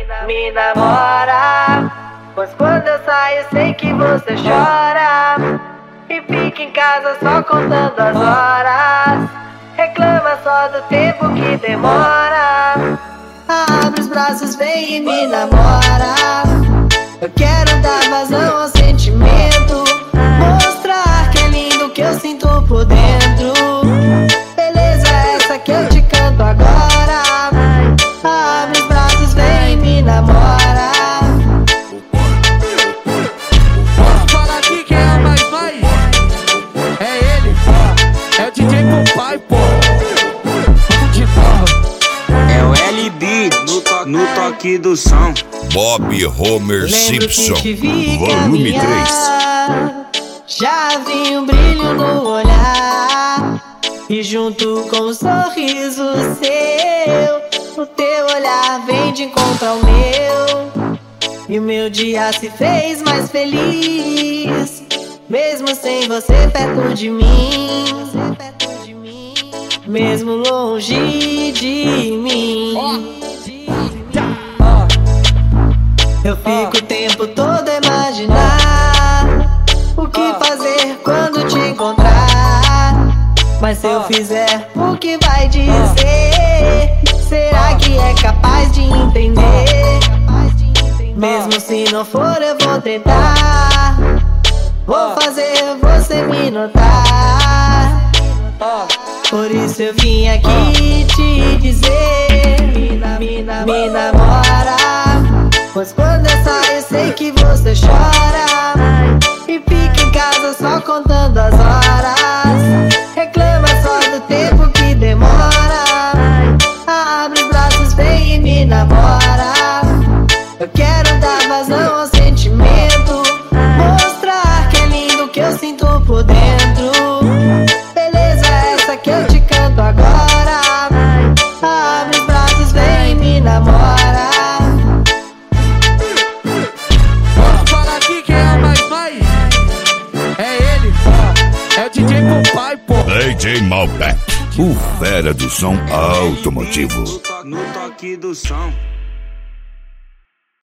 me namora, pois quando eu saio sei que você chora e fica em casa só contando as horas. Reclama só do tempo que demora. Abre os braços, vem e me namora. Eu quero dar vazão ao sentimento, mostrar que é lindo o que eu sinto por dentro. Beleza essa que eu te canto agora. Abre os braços, vem e me namora. Posso falar aqui quem é o mais vai? É ele, é o DJ Popeye, pô. Vamos de novo. É o LB no toque do som. Bob Homer Simpson, volume 3. Já vi um brilho no olhar, e junto com um sorriso seu, o teu olhar vem de encontro ao meu, e o meu dia se fez mais feliz, mesmo sem você perto de mim, mesmo longe de mim. Eu fico o tempo todo a imaginar o que fazer quando te encontrar. Mas se eu fizer, o que vai dizer? Será que é capaz de entender? Mesmo se não for, eu vou tentar. Vou fazer você me notar. Por isso eu vim aqui te dizer: me namora, pois quando eu saio sei que você chora e fica em casa só contando as horas. Reclama só do tempo que demora. Abre os braços, vem e me namora. Eu quero dar vazão ao sentimento, mostrar que é lindo o que eu sinto por dentro. Beleza essa que eu te canto agora. Abre os braços, vem e me namora. DJ Popeye, pô. DJ Malbec, o fera do som automotivo. No toque do som.